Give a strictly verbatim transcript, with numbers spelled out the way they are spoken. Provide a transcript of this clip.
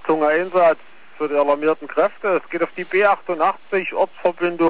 Einsatz für die alarmierten Kräfte. Es geht auf die B achtundachtzig, Ortsverbindung